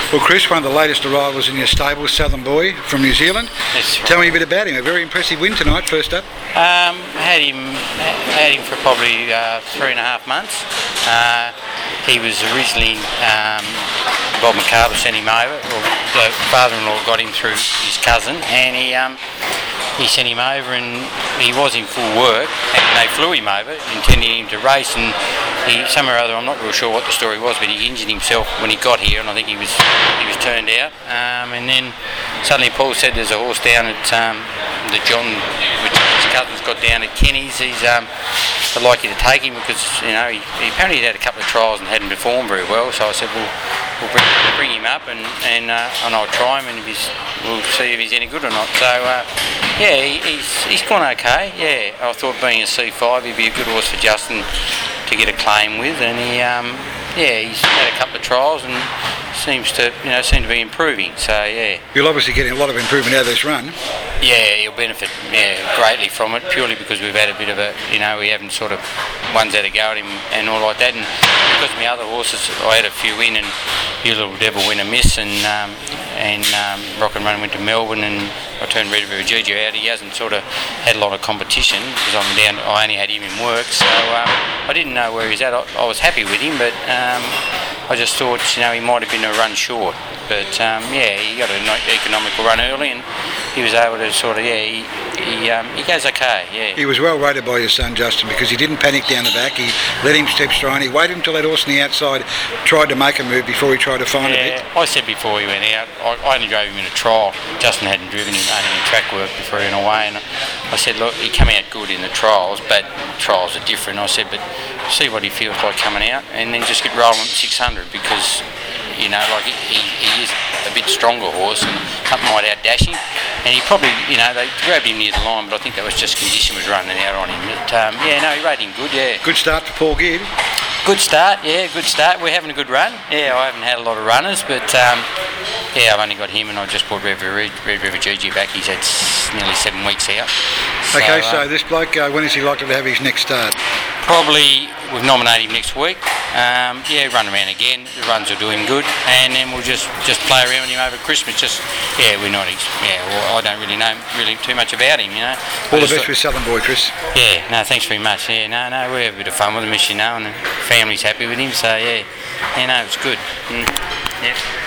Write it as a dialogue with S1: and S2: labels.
S1: Well, Chris, one of the latest arrivals in your stable, Southern Boy from New Zealand.
S2: That's right.
S1: Tell me a bit about him. A very impressive win tonight, first up.
S2: Had him for probably 3.5 months. He was originally Bob McCarver sent him over. Well, the father-in-law got him through his cousin, and he sent him over, and he was in full work, and they flew him over, intending him to race, and somewhere or other, I'm not real sure what the story was, but he injured himself when he got here, and I think he was turned out. And then suddenly Paul said there's a horse down at the John, which his cousin's got down at Kenny's. I'd like you to take him because he apparently had a couple of trials and hadn't performed very well. So I said, we'll bring him up and I'll try him, and we'll see if he's any good or not. So he's gone okay. Yeah, I thought being a C5 he'd be a good horse for Justin to get a claim with, and he's had a couple of trials and seems to be improving. So yeah,
S1: You'll obviously getting a lot of improvement out of this run.
S2: Yeah, he'll benefit greatly from it, purely because we've had a bit of we haven't sort of ones had a go at him and all like that, and because my other horses, I had a few in, and You Little Devil win a miss, and Rock and Run went to Melbourne, and I turned Red River Gigi out. He hasn't sort of had a lot of competition because I only had him in work, so I didn't know where he's at. I was happy with him, but I just thought he might have been a run short. But he got an economical run early, and he was able to he goes okay. Yeah.
S1: He was well rated by your son Justin because he didn't panic down the back. He let him step straight. He waited until that horse on the outside tried to make a move before he tried to find a bit.
S2: I said before he went out, I only drove him in a trial. Justin hadn't driven him only in track work before he went away, and I said, look, he came out good in the trials, but trials are different. I said, but see what he feels like coming out, and then just get rolling at 600 because he is a bit stronger horse, and something might outdash him. And he probably, they grabbed him near the line, but I think that was just condition was running out on him. But he rated him good. Yeah.
S1: Good start for Paul Geard.
S2: Good start. We're having a good run. Yeah, I haven't had a lot of runners, but I've only got him, and I just brought Red River Gigi back. He's had nearly 7 weeks out.
S1: So this bloke, when is he likely to have his next start?
S2: Probably we've nominated him next week. Run around again. The runs will do him good, and then we'll just play around with him over Christmas. We're not. I don't really know too much about him.
S1: All the best with Southern Boy, Chris.
S2: Yeah, no, thanks very much. Yeah, no, we have a bit of fun with him, as you know, and the family's happy with him. So it's good. Yeah.